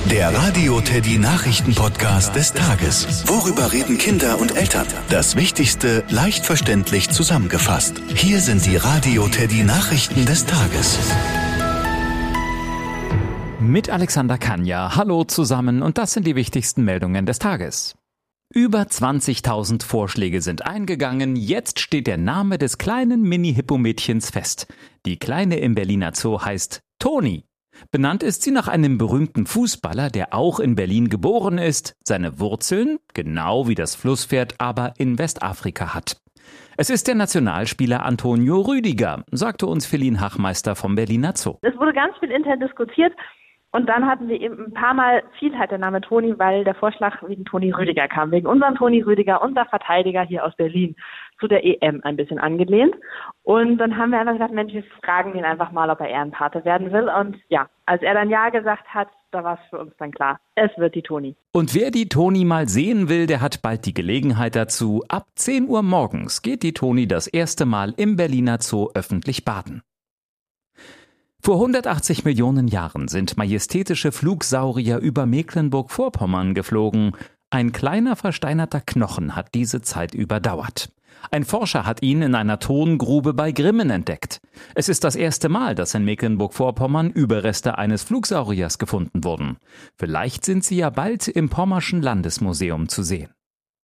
Der Radio Teddy Nachrichten-Podcast des Tages. Worüber reden Kinder und Eltern? Das Wichtigste leicht verständlich zusammengefasst. Hier sind die Radio Teddy Nachrichten des Tages. Mit Alexander Kanja. Hallo zusammen und das sind die wichtigsten Meldungen des Tages. Über 20.000 Vorschläge sind eingegangen. Jetzt steht der Name des kleinen Mini-Hippo-Mädchens fest. Die Kleine im Berliner Zoo heißt Toni. Benannt ist sie nach einem berühmten Fußballer, der auch in Berlin geboren ist, seine Wurzeln, genau wie das Flusspferd, aber in Westafrika hat. Es ist der Nationalspieler Antonio Rüdiger, sagte uns Feline Hachmeister vom Berliner Zoo. Es wurde ganz viel intern diskutiert und dann hatten wir eben ein paar Mal fiel halt der Name Toni, weil der Vorschlag wegen Toni Rüdiger kam, wegen unserem Toni Rüdiger, unser Verteidiger hier aus Berlin, zu der EM ein bisschen angelehnt. Und dann haben wir einfach gesagt, Mensch, wir fragen ihn einfach mal, ob er Ehrenpate werden will. Und ja, als er dann Ja gesagt hat, da war es für uns dann klar, es wird die Toni. Und wer die Toni mal sehen will, der hat bald die Gelegenheit dazu. Ab 10 Uhr morgens geht die Toni das erste Mal im Berliner Zoo öffentlich baden. Vor 180 Millionen Jahren sind majestätische Flugsaurier über Mecklenburg-Vorpommern geflogen. Ein kleiner versteinerter Knochen hat diese Zeit überdauert. Ein Forscher hat ihn in einer Tongrube bei Grimmen entdeckt. Es ist das erste Mal, dass in Mecklenburg-Vorpommern Überreste eines Flugsauriers gefunden wurden. Vielleicht sind sie ja bald im Pommerschen Landesmuseum zu sehen.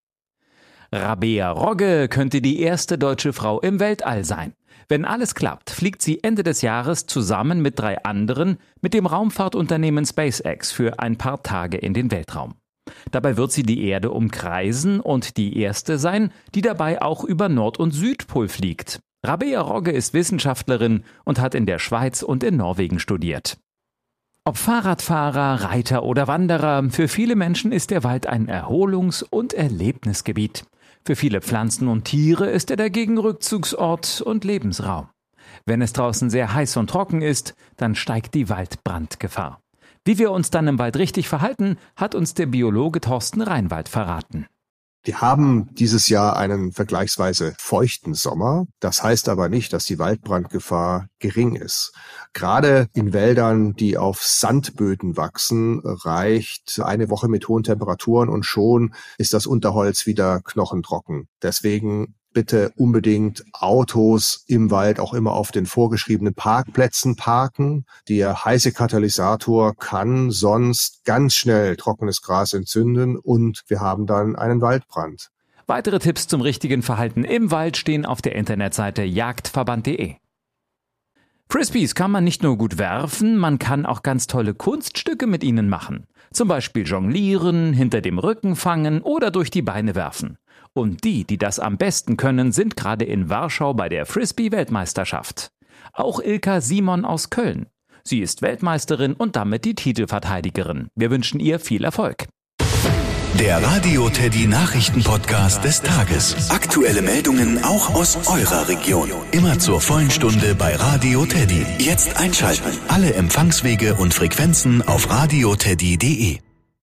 Rabea Rogge könnte die erste deutsche Frau im Weltall sein. Wenn alles klappt, fliegt sie Ende des Jahres zusammen mit 3 anderen mit dem Raumfahrtunternehmen SpaceX für ein paar Tage in den Weltraum. Dabei wird sie die Erde umkreisen und die erste sein, die dabei auch über Nord- und Südpol fliegt. Rabea Rogge ist Wissenschaftlerin und hat in der Schweiz und in Norwegen studiert. Ob Fahrradfahrer, Reiter oder Wanderer, für viele Menschen ist der Wald ein Erholungs- und Erlebnisgebiet. Für viele Pflanzen und Tiere ist er dagegen Rückzugsort und Lebensraum. Wenn es draußen sehr heiß und trocken ist, dann steigt die Waldbrandgefahr. Wie wir uns dann im Wald richtig verhalten, hat uns der Biologe Thorsten Reinwald verraten. Wir haben dieses Jahr einen vergleichsweise feuchten Sommer. Das heißt aber nicht, dass die Waldbrandgefahr gering ist. Gerade in Wäldern, die auf Sandböden wachsen, reicht eine Woche mit hohen Temperaturen und schon ist das Unterholz wieder knochentrocken. Deswegen bitte unbedingt Autos im Wald auch immer auf den vorgeschriebenen Parkplätzen parken. Der heiße Katalysator kann sonst ganz schnell trockenes Gras entzünden und wir haben dann einen Waldbrand. Weitere Tipps zum richtigen Verhalten im Wald stehen auf der Internetseite jagdverband.de. Frisbees kann man nicht nur gut werfen, man kann auch ganz tolle Kunststücke mit ihnen machen. Zum Beispiel jonglieren, hinter dem Rücken fangen oder durch die Beine werfen. Und die das am besten können, sind gerade in Warschau bei der Frisbee-Weltmeisterschaft. Auch Ilka Simon aus Köln. Sie ist Weltmeisterin und damit die Titelverteidigerin. Wir wünschen ihr viel Erfolg. Der Radio Teddy Nachrichten-Podcast des Tages. Aktuelle Meldungen auch aus eurer Region. Immer zur vollen Stunde bei Radio Teddy. Jetzt einschalten. Alle Empfangswege und Frequenzen auf radioteddy.de.